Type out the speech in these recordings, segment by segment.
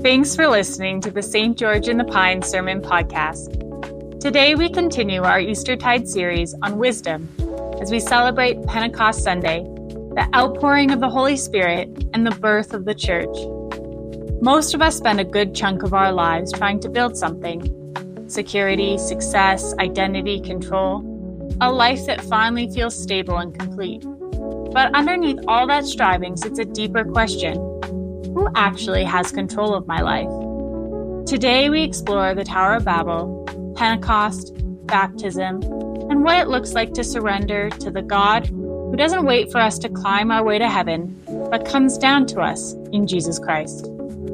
Thanks for listening to the St. George in the Pines Sermon Podcast. Today we continue our Eastertide series on wisdom as we celebrate Pentecost Sunday, the outpouring of the Holy Spirit and the birth of the Church. Most of us spend a good chunk of our lives trying to build something: security, success, identity, control, a life that finally feels stable and complete. But underneath all that striving sits a deeper question: who actually has control of my life? Today we explore the Tower of Babel, Pentecost, baptism, and what it looks like to surrender to the God who doesn't wait for us to climb our way to heaven, but comes down to us in Jesus Christ.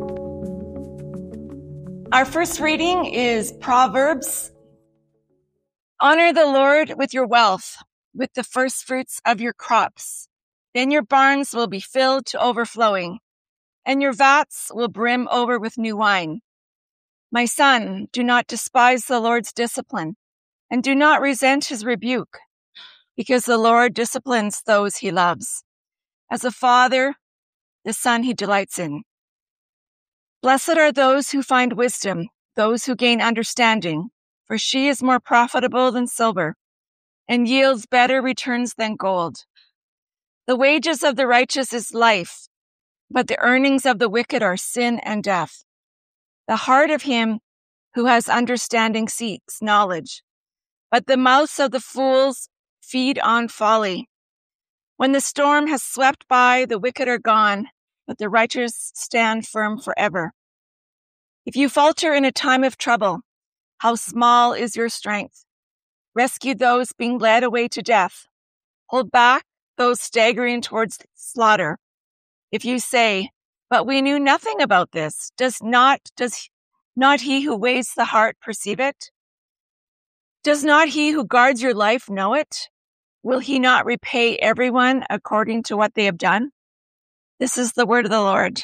Our first reading is Proverbs. Honor the Lord with your wealth, with the first fruits of your crops. Then your barns will be filled to overflowing, and your vats will brim over with new wine. My son, do not despise the Lord's discipline, and do not resent his rebuke, because the Lord disciplines those he loves. As a father, the son he delights in. Blessed are those who find wisdom, those who gain understanding, for she is more profitable than silver, and yields better returns than gold. The wages of the righteous is life, but the earnings of the wicked are sin and death. The heart of him who has understanding seeks knowledge, but the mouths of the fools feed on folly. When the storm has swept by, the wicked are gone, but the righteous stand firm forever. If you falter in a time of trouble, how small is your strength? Rescue those being led away to death. Hold back those staggering towards slaughter. If you say, but we knew nothing about this, does not he who weighs the heart perceive it? Does not he who guards your life know it? Will he not repay everyone according to what they have done? This is the word of the Lord.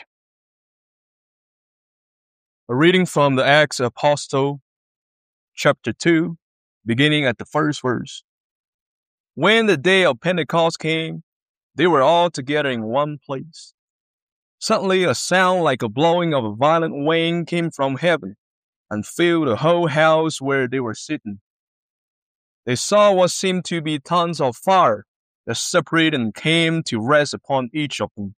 A reading from the Acts of Apostles, chapter 2, beginning at the first verse. When the day of Pentecost came, they were all together in one place. Suddenly a sound like a blowing of a violent wind came from heaven and filled the whole house where they were sitting. They saw what seemed to be tongues of fire that separated and came to rest upon each of them.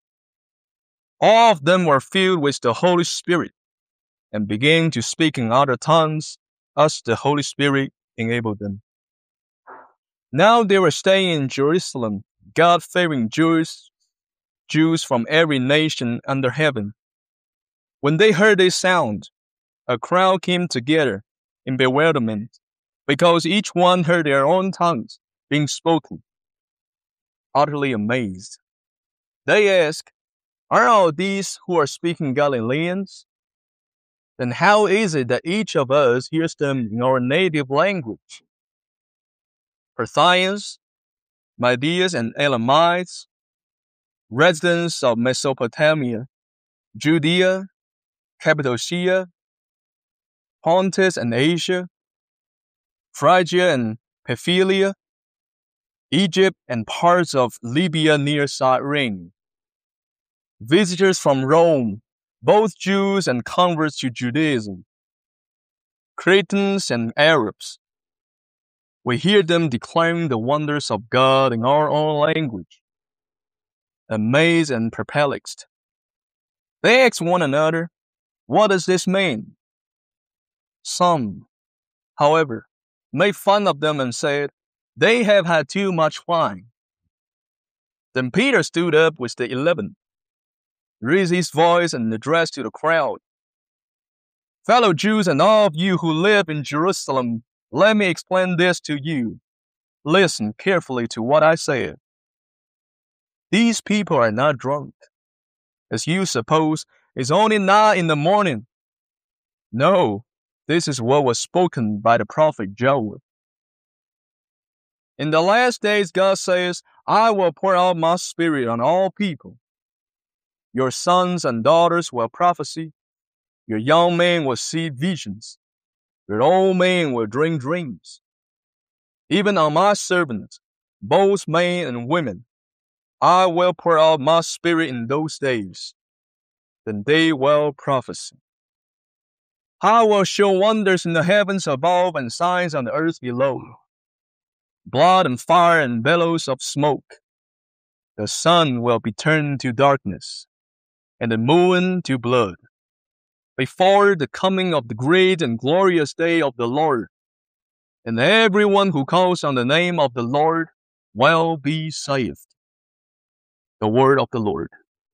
All of them were filled with the Holy Spirit and began to speak in other tongues as the Holy Spirit enabled them. Now they were staying in Jerusalem, God-fearing Jews from every nation under heaven. When they heard this sound, a crowd came together in bewilderment, because each one heard their own tongues being spoken. Utterly amazed, they asked, "Are all these who are speaking Galileans? Then how is it that each of us hears them in our native language? Parthians, Medes and Elamites, residents of Mesopotamia, Judea, Cappadocia, Pontus and Asia, Phrygia and Pamphylia, Egypt and parts of Libya near Cyrene, visitors from Rome, both Jews and converts to Judaism, Cretans and Arabs. We hear them declaring the wonders of God in our own language." Amazed and perplexed, they asked one another, "What does this mean?" Some, however, made fun of them and said, "They have had too much wine." Then Peter stood up with the 11, raised his voice and addressed to the crowd, "Fellow Jews and all of you who live in Jerusalem, let me explain this to you. Listen carefully to what I say. These people are not drunk, as you suppose. It's only 9 in the morning. No, this is what was spoken by the prophet Joel. In the last days, God says, I will pour out my spirit on all people. Your sons and daughters will prophesy. Your young men will see visions. Your old men will dream dreams. Even on my servants, both men and women, I will pour out my spirit in those days. then they will prophesy. I will show wonders in the heavens above and signs on the earth below, blood and fire and billows of smoke. The sun will be turned to darkness, and the moon to blood, before the coming of the great and glorious day of the Lord. And everyone who calls on the name of the Lord will be saved. The word of the Lord.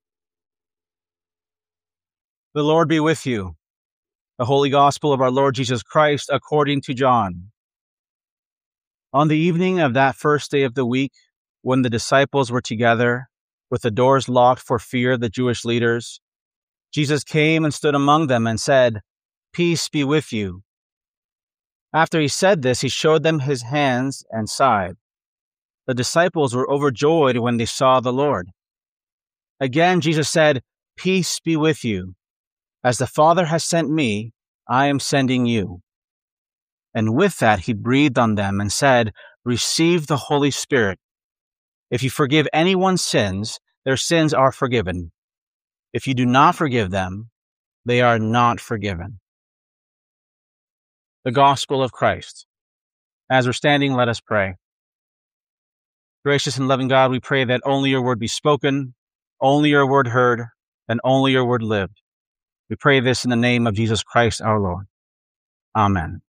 The Lord be with you. The Holy Gospel of our Lord Jesus Christ according to John. On the evening of that first day of the week, when the disciples were together, with the doors locked for fear of the Jewish leaders, Jesus came and stood among them and said, "Peace be with you." After he said this, he showed them his hands and side. The disciples were overjoyed when they saw the Lord. Again, Jesus said, "Peace be with you. As the Father has sent me, I am sending you." And with that, he breathed on them and said, "Receive the Holy Spirit. If you forgive anyone's sins, their sins are forgiven. If you do not forgive them, they are not forgiven." The Gospel of Christ. As we're standing, let us pray. Gracious and loving God, we pray that only your word be spoken, only your word heard, and only your word lived. We pray this in the name of Jesus Christ our Lord. Amen.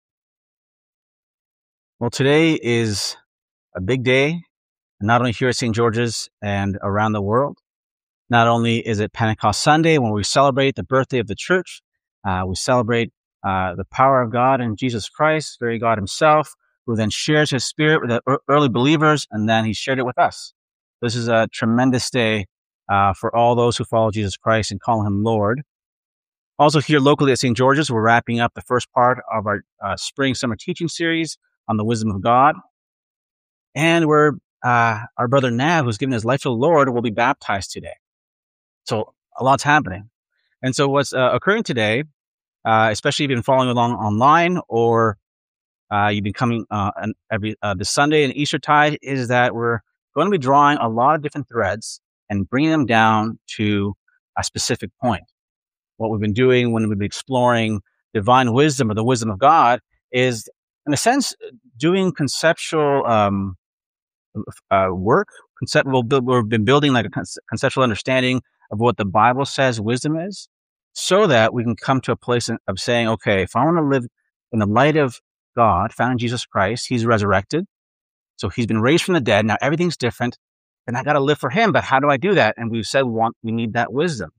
Well, today is a big day, not only here at St. George's and around the world. Not only is it Pentecost Sunday when we celebrate the birthday of the church, we celebrate the power of God in Jesus Christ, very God himself, who then shares his spirit with the early believers, and then he shared it with us. This is a tremendous day for all those who follow Jesus Christ and call him Lord. Also here locally at St. George's, we're wrapping up the first part of our spring summer teaching series on the wisdom of God. And our brother Nav, who's given his life to the Lord, will be baptized today. So a lot's happening. And so what's occurring today, especially if you've been following along online or you've been coming every this Sunday and Eastertide, is that we're going to be drawing a lot of different threads and bringing them down to a specific point. What we've been doing when we've been exploring divine wisdom or the wisdom of God is, in a sense, doing conceptual work. We've been building like a conceptual understanding of what the Bible says wisdom is, so that we can come to a place of saying, okay, if I want to live in the light of God, found in Jesus Christ, he's resurrected. So he's been raised from the dead. Now everything's different, and I got to live for him. But how do I do that? And we've said we need that wisdom.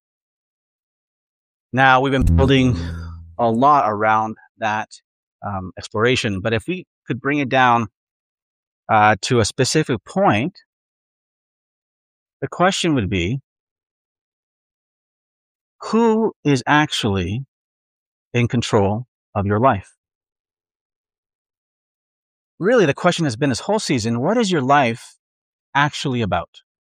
Now we've been building a lot around that exploration. But if we could bring it down to a specific point, the question would be, who is actually in control of your life? Really, the question has been this whole season, what is your life actually about?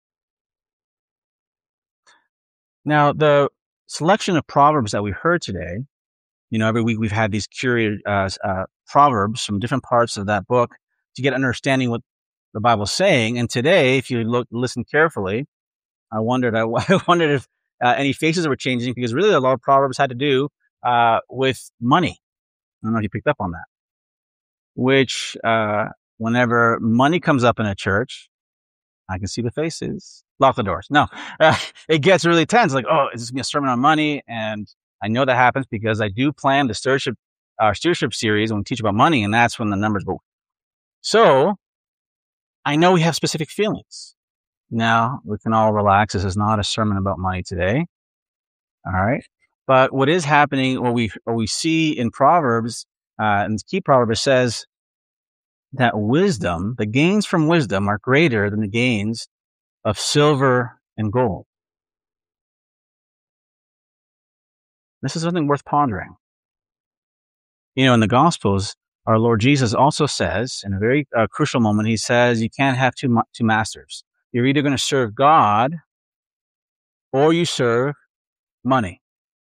Now, the selection of Proverbs that we heard today, every week we've had these curated Proverbs from different parts of that book to get understanding what the Bible's saying. And today, if you listen carefully, I wondered if any faces were changing, because really a lot of Proverbs had to do with money. I don't know if you picked up on that. Which, whenever money comes up in a church, I can see the faces. Lock the doors. No, it gets really tense. Like, oh, is this going to be a sermon on money? And I know that happens because I do plan the stewardship series when we teach about money, and that's when the numbers go. So I know we have specific feelings. Now we can all relax. This is not a sermon about money today. All right. But what is happening, what we see in Proverbs, and the key proverb says that wisdom, the gains from wisdom are greater than the gains of silver and gold. This is something worth pondering. In the Gospels, our Lord Jesus also says, in a very crucial moment, he says, you can't have two masters. You're either going to serve God or you serve money.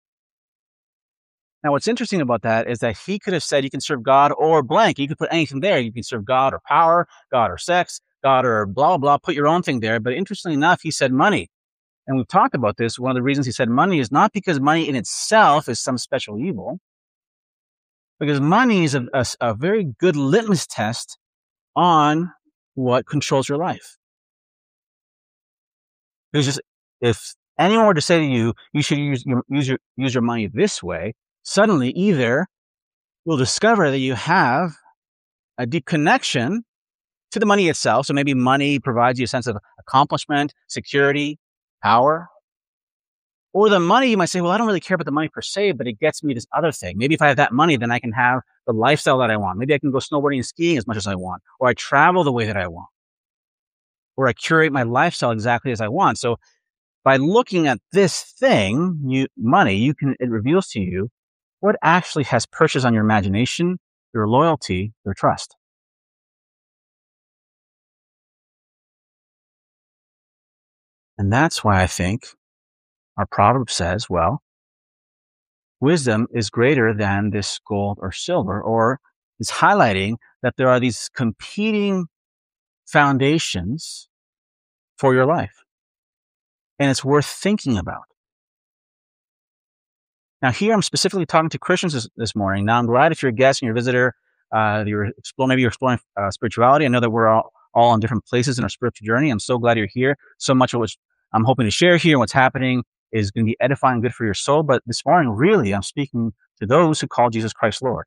Now, what's interesting about that is that he could have said you can serve God or blank. You could put anything there. You can serve God or power, God or sex, God or blah, blah, put your own thing there. But interestingly enough, he said money. And we've talked about this. One of the reasons he said money is not because money in itself is some special evil, because money is a very good litmus test on what controls your life. It's just, if anyone were to say to you, you should use your money this way, suddenly either you'll discover that you have a deep connection to the money itself. So maybe money provides you a sense of accomplishment, security, power. Or the money, you might say, well, I don't really care about the money per se, but it gets me this other thing. Maybe if I have that money, then I can have the lifestyle that I want. Maybe I can go snowboarding and skiing as much as I want. Or I travel the way that I want. Or I curate my lifestyle exactly as I want. So by looking at this thing, money, it reveals to you what actually has purchased on your imagination, your loyalty, your trust. And that's why I think our proverb says, well, wisdom is greater than this gold or silver, or is highlighting that there are these competing foundations for your life. And it's worth thinking about. Now, here I'm specifically talking to Christians this morning. Now, I'm glad if you're a guest and you're a visitor, maybe you're exploring spirituality. I know that we're all in different places in our spiritual journey. I'm so glad you're here. So much of what I'm hoping to share here and what's happening is going to be edifying and good for your soul. But this morning, really, I'm speaking to those who call Jesus Christ Lord.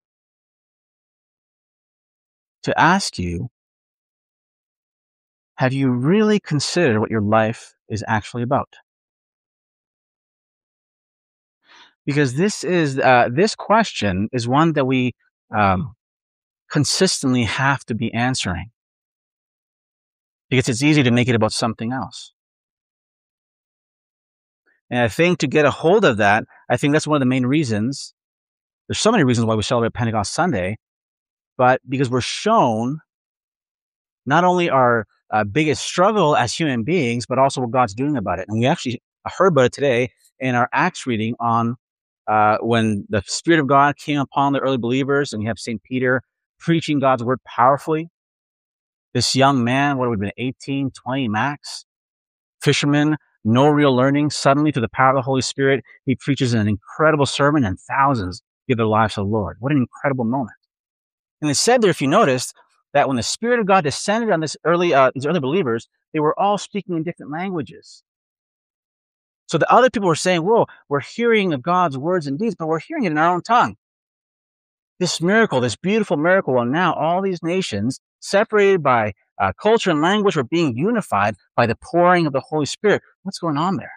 To ask you, have you really considered what your life is actually about? Because this question is one that we consistently have to be answering. Because it's easy to make it about something else. And I think to get a hold of that, I think that's one of the main reasons. There's so many reasons why we celebrate Pentecost Sunday, but because we're shown not only our biggest struggle as human beings, but also what God's doing about it. And we actually heard about it today in our Acts reading on when the Spirit of God came upon the early believers, and you have St. Peter preaching God's word powerfully. This young man, what would have been 18, 20 max, fisherman, no real learning, suddenly through the power of the Holy Spirit, he preaches an incredible sermon and thousands give their lives to the Lord. What an incredible moment. And it said there, if you noticed, that when the Spirit of God descended on these early believers, they were all speaking in different languages. So the other people were saying, whoa, we're hearing of God's words and deeds, but we're hearing it in our own tongue. This miracle, this beautiful miracle, and now all these nations, separated by culture and language, are being unified by the pouring of the Holy Spirit. What's going on there?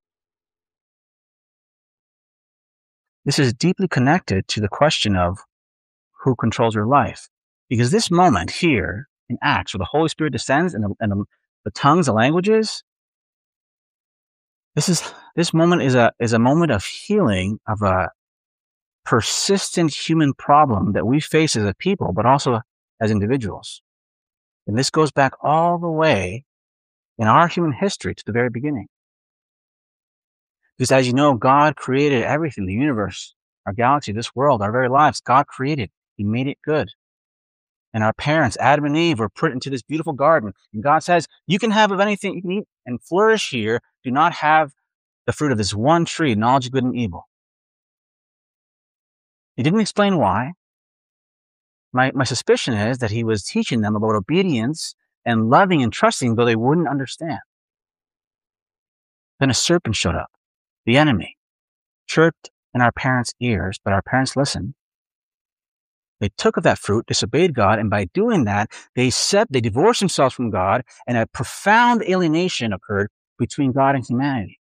This is deeply connected to the question of who controls your life. Because this moment here in Acts, where the Holy Spirit descends and the tongues, the languages, this moment is a moment of healing of a persistent human problem that we face as a people, but also as individuals. And this goes back all the way in our human history to the very beginning. Because as you know, God created everything, the universe, our galaxy, this world, our very lives. God created. He made it good. And our parents, Adam and Eve, were put into this beautiful garden. And God says, you can have of anything you can eat and flourish here. Do not have the fruit of this one tree, knowledge of good and evil. He didn't explain why. My suspicion is that he was teaching them about obedience and loving and trusting, though they wouldn't understand. Then a serpent showed up, the enemy, chirped in our parents' ears, but our parents listened. They took of that fruit, disobeyed God, and by doing that, they divorced themselves from God, and a profound alienation occurred between God and humanity.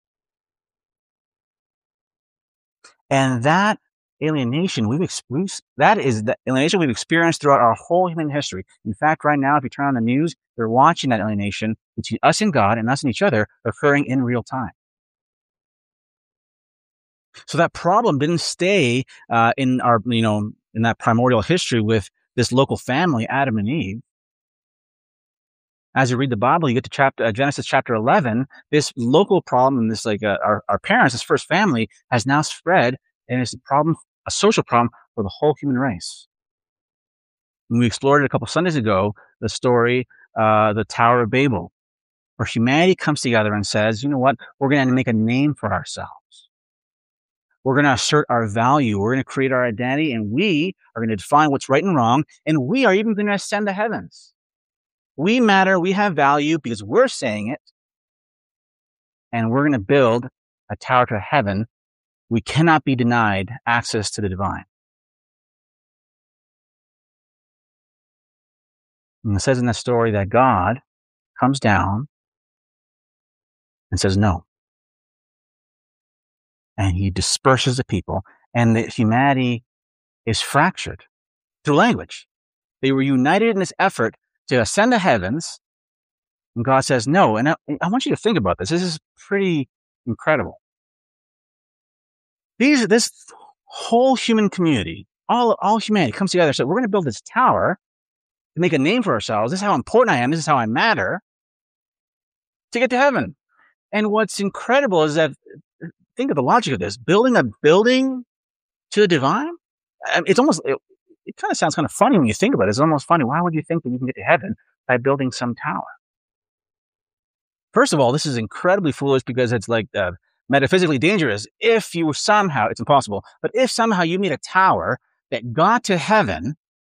And that alienation that is the alienation we've experienced throughout our whole human history. In fact, right now, if you turn on the news, you're watching that alienation between us and God and us and each other occurring in real time. So that problem didn't stay in our, in that primordial history with this local family, Adam and Eve. As you read the Bible, you get to Genesis chapter 11. This local problem, this our parents, this first family, has now spread, and it's a social problem for the whole human race. When we explored it a couple Sundays ago, the story, the Tower of Babel, where humanity comes together and says, you know what, we're going to make a name for ourselves. We're going to assert our value. We're going to create our identity, and we are going to define what's right and wrong, and we are even going to ascend the heavens. We matter. We have value because we're saying it, and we're going to build a tower to heaven. We cannot be denied access to the divine. And it says in the story that God comes down and says no. And he disperses the people, and that humanity is fractured through language. They were united in this effort to ascend the heavens, and God says no. And I want you to think about this. This is pretty incredible. This whole human community, all humanity comes together and says, we're going to build this tower to make a name for ourselves. This is how important I am. This is how I matter to get to heaven. And what's incredible is that, think of the logic of this, building a building to the divine. It's almost, it kind of sounds kind of funny when you think about it. It's almost funny. Why would you think that you can get to heaven by building some tower? First of all, this is incredibly foolish because it's like metaphysically dangerous. If you somehow, it's impossible, but if somehow you made a tower that got to heaven,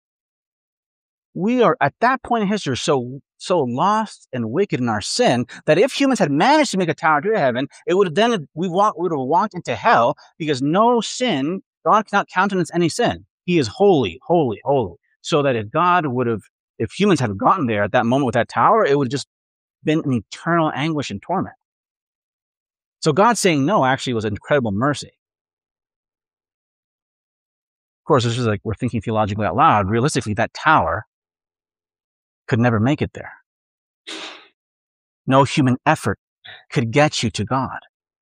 we are at that point in history so lost and wicked in our sin that if humans had managed to make a tower to heaven, it would have then we would have walked into hell, because no sin, God cannot countenance any sin. He is holy, holy, holy. So that if humans had gotten there at that moment with that tower, it would have just been an eternal anguish and torment. So God saying no actually was an incredible mercy. Of course, this is like we're thinking theologically out loud. Realistically, that tower could never make it there. No human effort could get you to God.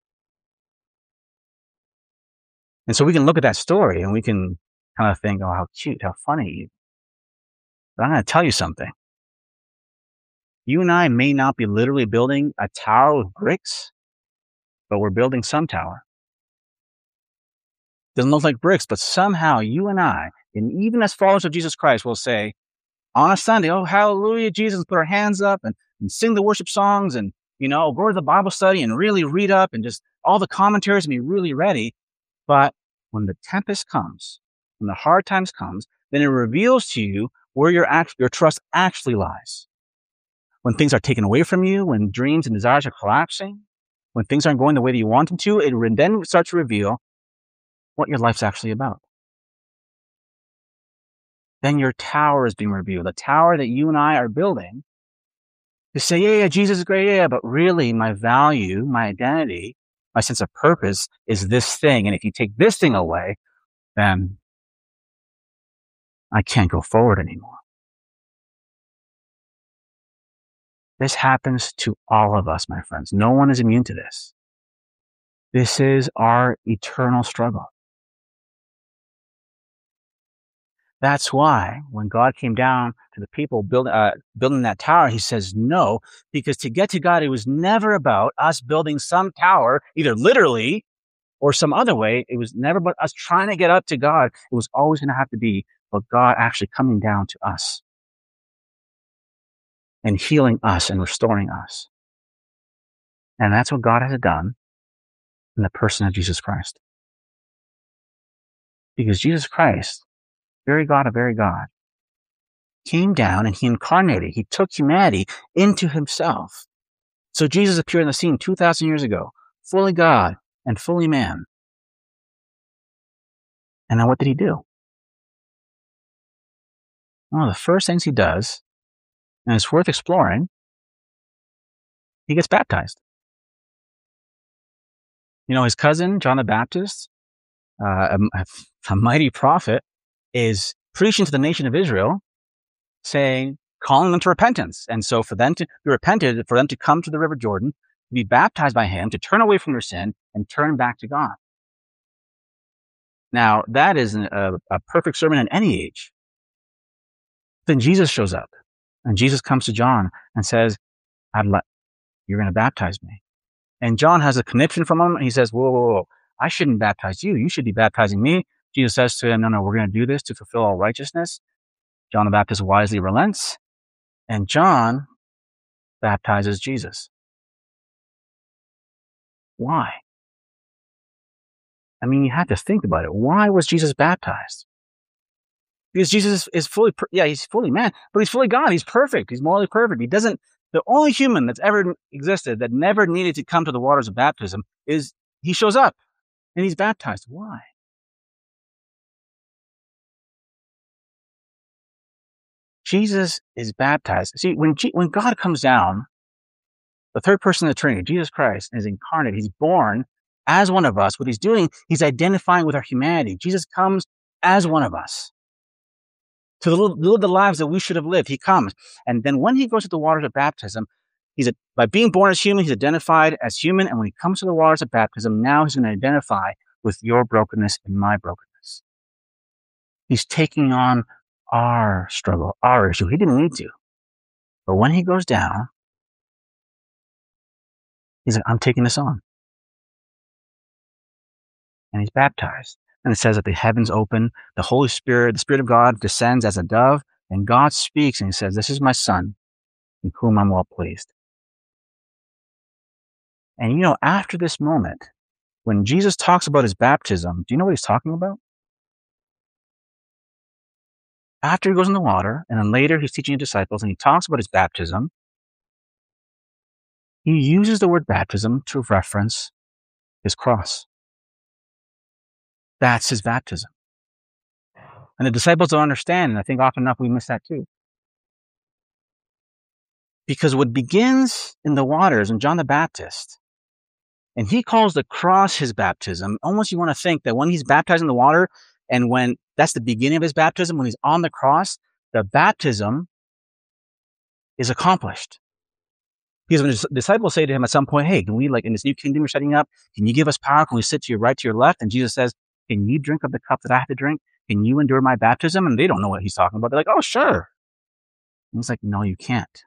And so we can look at that story and we can kind of think, oh, how cute, how funny. But I'm going to tell you something. You and I may not be literally building a tower with bricks, but we're building some tower. Doesn't look like bricks, but somehow you and I, and even as followers of Jesus Christ, will say, on a Sunday, oh, hallelujah, Jesus, put our hands up and sing the worship songs and, go to the Bible study and really read up and just all the commentaries and be really ready. But when the tempest comes, when the hard times comes, then it reveals to you where your trust actually lies. When things are taken away from you, when dreams and desires are collapsing, when things aren't going the way that you want them to, it then starts to reveal what your life's actually about. Then your tower is being revealed. The tower that you and I are building to say, yeah, Jesus is great, yeah, but really my value, my identity, my sense of purpose is this thing. And if you take this thing away, then I can't go forward anymore. This happens to all of us, my friends. No one is immune to this. This is our eternal struggle. That's why when God came down to the people building that tower, he says no, because to get to God, it was never about us building some tower, either literally or some other way. It was never about us trying to get up to God. It was always going to have to be about God actually coming down to us and healing us and restoring us. And that's what God has done in the person of Jesus Christ. Because Jesus Christ, very God of very God, came down and he incarnated. He took humanity into himself. So Jesus appeared on the scene 2,000 years ago, fully God and fully man. And now what did he do? One of the first things he does, and it's worth exploring, he gets baptized. His cousin, John the Baptist, a mighty prophet, is preaching to the nation of Israel, calling them to repentance. And so for them to be repented, for them to come to the River Jordan, to be baptized by him, to turn away from their sin and turn back to God. Now, that is a perfect sermon in any age. Then Jesus shows up, and Jesus comes to John and says, you're going to baptize me. And John has a conniption from him, and he says, whoa, I shouldn't baptize you. You should be baptizing me. Jesus says to him, no, we're going to do this to fulfill all righteousness. John the Baptist wisely relents. And John baptizes Jesus. Why? I mean, you have to think about it. Why was Jesus baptized? Because Jesus is fully, he's fully man, but he's fully God. He's perfect. He's morally perfect. The only human that's ever existed that never needed to come to the waters of baptism he shows up and he's baptized. Why? Jesus is baptized. See, when God comes down, the third person of the Trinity, Jesus Christ, is incarnate. He's born as one of us. What he's doing, he's identifying with our humanity. Jesus comes as one of us to live the lives that we should have lived. He comes. And then when he goes to the waters of baptism, by being born as human, he's identified as human. And when he comes to the waters of baptism, now he's going to identify with your brokenness and my brokenness. He's taking on our struggle, our issue. He didn't need to. But when he goes down, he's like, I'm taking this on. And he's baptized. And it says that the heavens open, the Holy Spirit, the Spirit of God descends as a dove, and God speaks and he says, this is my son in whom I'm well pleased. And after this moment, when Jesus talks about his baptism, do you know what he's talking about? After he goes in the water, and then later he's teaching his disciples, and he talks about his baptism, he uses the word baptism to reference his cross. That's his baptism. And the disciples don't understand, and I think often enough we miss that too. Because what begins in the waters in John the Baptist, and he calls the cross his baptism, almost you want to think that when he's baptized in the water, and when that's the beginning of his baptism, when he's on the cross, the baptism is accomplished. Because when the disciples say to him at some point, hey, can we, in this new kingdom we're setting up, can you give us power? Can we sit to your right, to your left? And Jesus says, can you drink of the cup that I have to drink? Can you endure my baptism? And they don't know what he's talking about. They're like, oh, sure. And he's like, no, you can't.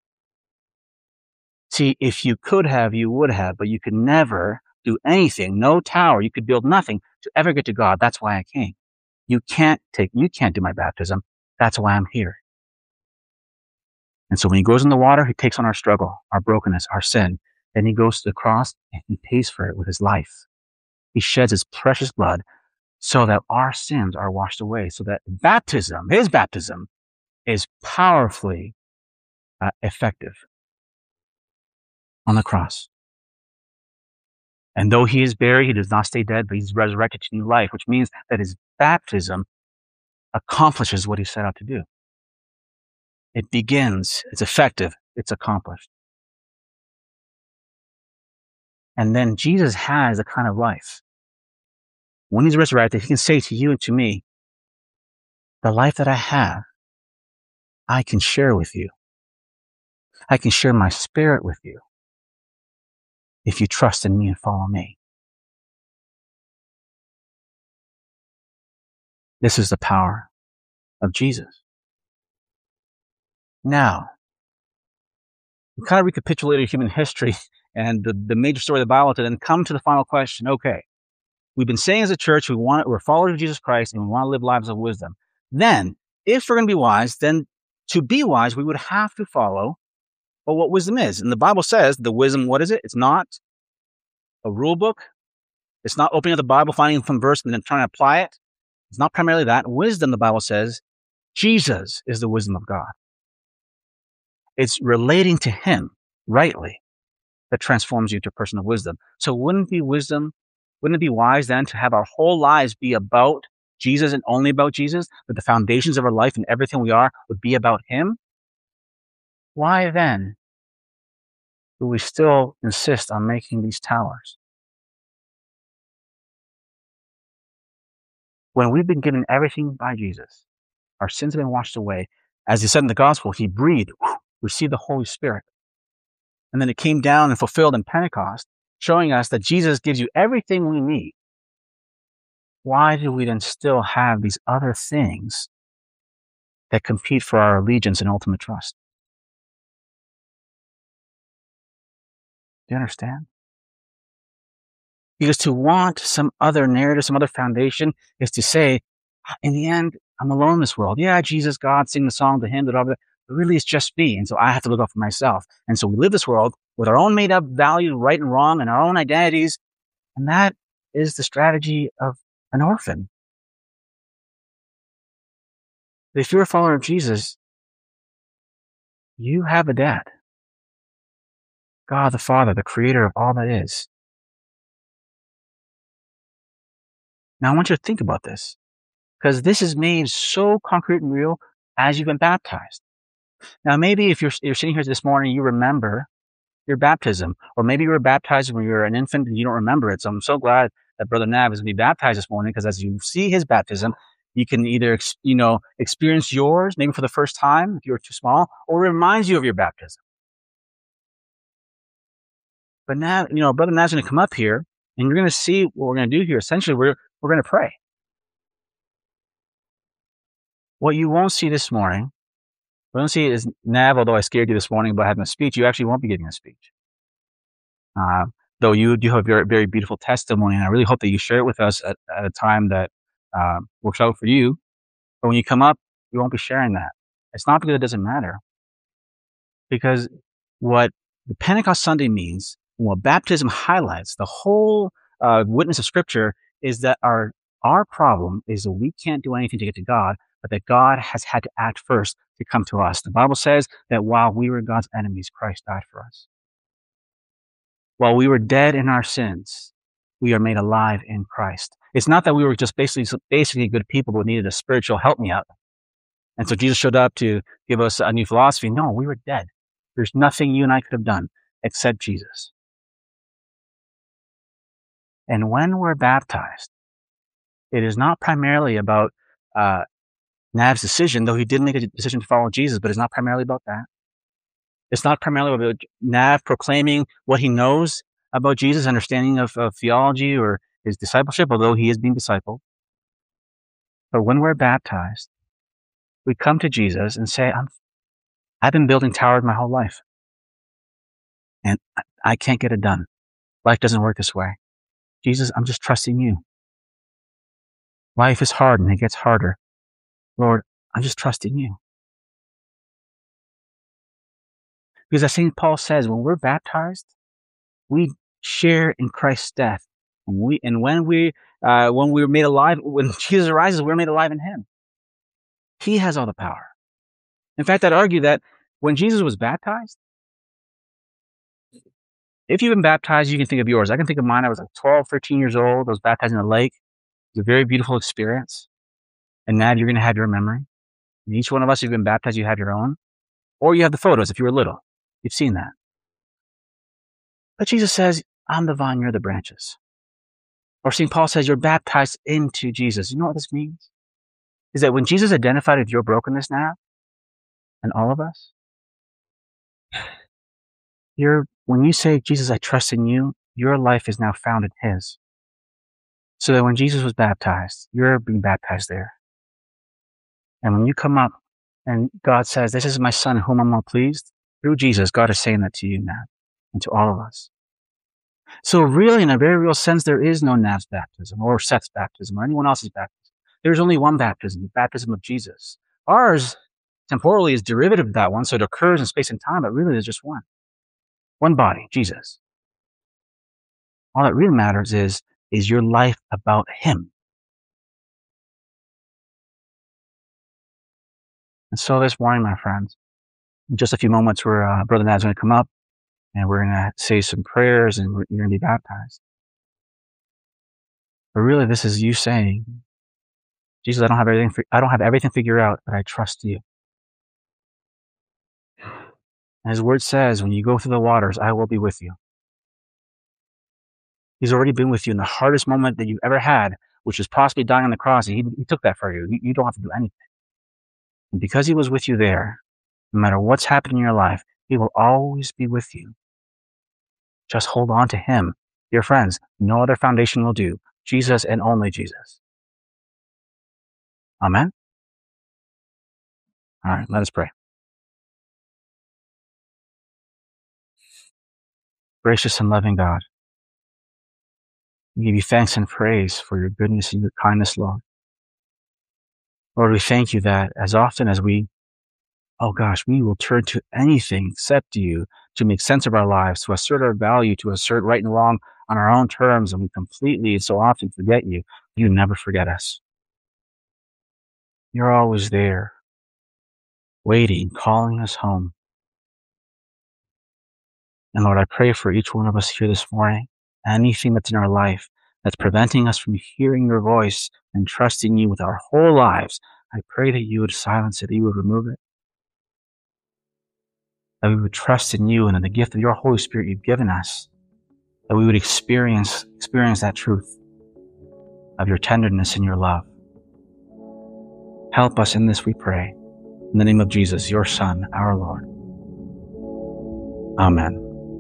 See, if you could have, you would have, but you could never do anything, no tower, you could build nothing to ever get to God. That's why I came. You can't do my baptism. That's why I'm here. And so when he goes in the water, he takes on our struggle, our brokenness, our sin. Then he goes to the cross and he pays for it with his life. He sheds his precious blood so that our sins are washed away, so that his baptism, is powerfully effective on the cross. And though he is buried, he does not stay dead, but he's resurrected to new life, which means that his baptism accomplishes what he set out to do. It begins, it's effective, it's accomplished. And then Jesus has a kind of life. When he's resurrected, he can say to you and to me, the life that I have, I can share with you. I can share my spirit with you if you trust in me and follow me. This is the power of Jesus. Now, we kind of recapitulated human history and the major story of the Bible to then come to the final question. Okay, we've been saying as a church, we're followers of Jesus Christ and we want to live lives of wisdom. Then, if we're going to be wise, then to be wise, we would have to follow what wisdom is. And the Bible says the wisdom, what is it? It's not a rule book. It's not opening up the Bible, finding some verse and then trying to apply it. It's not primarily that. Wisdom, the Bible says, Jesus is the wisdom of God. It's relating to him rightly that transforms you to a person of wisdom. So wouldn't it be wise then to have our whole lives be about Jesus and only about Jesus, that the foundations of our life and everything we are would be about him? Why then do we still insist on making these towers? When we've been given everything by Jesus, our sins have been washed away. As he said in the gospel, he breathed, received the Holy Spirit. And then it came down and fulfilled in Pentecost, showing us that Jesus gives you everything we need. Why do we then still have these other things that compete for our allegiance and ultimate trust? Do you understand? Because to want some other narrative, some other foundation, is to say, in the end, I'm alone in this world. Yeah, Jesus, God, sing the song to him, but really it's just me. And so I have to look out for myself. And so we live this world with our own made up values, right and wrong, and our own identities. And that is the strategy of an orphan. If you're a follower of Jesus, you have a dad. God the Father, the creator of all that is. Now I want you to think about this, because this is made so concrete and real as you've been baptized. Now maybe if you're sitting here this morning, you remember your baptism, or maybe you were baptized when you were an infant and you don't remember it. So I'm so glad that Brother Nav is going to be baptized this morning, because as you see his baptism, you can either, experience yours, maybe for the first time if you were too small, or it reminds you of your baptism. But now, Brother Nav's going to come up here, and you're going to see what we're going to do here. Essentially, we're going to pray. What you won't see this morning, what you won't see is Nav, although I scared you this morning about having a speech, you actually won't be giving a speech. Though you do have a very, very beautiful testimony, and I really hope that you share it with us at a time that works out for you. But when you come up, you won't be sharing that. It's not because it doesn't matter. Because what the Pentecost Sunday means, what baptism highlights, the whole witness of Scripture, is that our problem is that we can't do anything to get to God, but that God has had to act first to come to us. The Bible says that while we were God's enemies, Christ died for us. While we were dead in our sins, we are made alive in Christ. It's not that we were just basically good people who needed a spiritual help me out. And so Jesus showed up to give us a new philosophy. No, we were dead. There's nothing you and I could have done except Jesus. And when we're baptized, it is not primarily about Nav's decision, though he did make a decision to follow Jesus, but it's not primarily about that. It's not primarily about Nav proclaiming what he knows about Jesus, understanding of theology or his discipleship, although he is being discipled. But when we're baptized, we come to Jesus and say, I've been building towers my whole life, and I can't get it done. Life doesn't work this way. Jesus, I'm just trusting you. Life is hard and it gets harder. Lord, I'm just trusting you. Because as St. Paul says, when we're baptized, we share in Christ's death. When we're made alive, when Jesus arises, we're made alive in him. He has all the power. In fact, I'd argue that when Jesus was baptized, if you've been baptized, you can think of yours. I can think of mine. I was like 12, 13 years old. I was baptized in the lake. It was a very beautiful experience. And now you're going to have your memory. And each one of us who've been baptized, you have your own. Or you have the photos if you were little. You've seen that. But Jesus says, I'm the vine, you're the branches. Or St. Paul says, you're baptized into Jesus. You know what this means? Is that when Jesus identified with your brokenness now, and all of us, when you say, Jesus, I trust in you, your life is now found in his. So that when Jesus was baptized, you're being baptized there. And when you come up and God says, this is my son whom I'm well pleased, through Jesus, God is saying that to you now and to all of us. So really, in a very real sense, there is no Nav's baptism or Seth's baptism or anyone else's baptism. There's only one baptism, the baptism of Jesus. Ours, temporally, is derivative of that one, so it occurs in space and time, but really there's just one. One body, Jesus. All that really matters is your life about him? And so this morning, my friends, in just a few moments, Brother Nad's going to come up, and we're going to say some prayers, and you're going to be baptized. But really, this is you saying, Jesus, I don't have everything figured out, but I trust you. And his word says, when you go through the waters, I will be with you. He's already been with you in the hardest moment that you've ever had, which is possibly dying on the cross. And he took that for you. You don't have to do anything. And because he was with you there, no matter what's happened in your life, he will always be with you. Just hold on to him. Dear friends, no other foundation will do. Jesus and only Jesus. Amen? All right, let us pray. Gracious and loving God, we give you thanks and praise for your goodness and your kindness, Lord. Lord, we thank you that as often as we oh gosh, we will turn to anything except you to make sense of our lives, to assert our value, to assert right and wrong on our own terms, and we completely so often forget you. You never forget us. You're always there, waiting, calling us home. And Lord, I pray for each one of us here this morning, anything that's in our life that's preventing us from hearing your voice and trusting you with our whole lives, I pray that you would silence it, that you would remove it, that we would trust in you and in the gift of your Holy Spirit you've given us, that we would experience that truth of your tenderness and your love. Help us in this, we pray. In the name of Jesus, your Son, our Lord. Amen.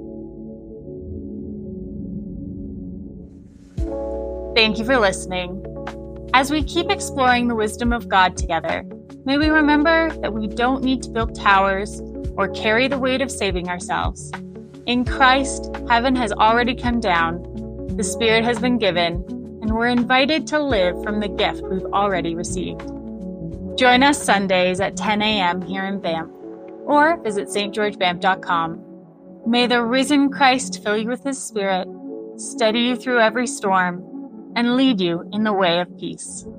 Thank you for listening. As we keep exploring the wisdom of God together, may we remember that we don't need to build towers or carry the weight of saving ourselves. In Christ, heaven has already come down, the Spirit has been given, and we're invited to live from the gift we've already received. Join us Sundays at 10 a.m. here in Banff, or visit stgeorgebanff.com. May the risen Christ fill you with his Spirit, steady you through every storm, and lead you in the way of peace.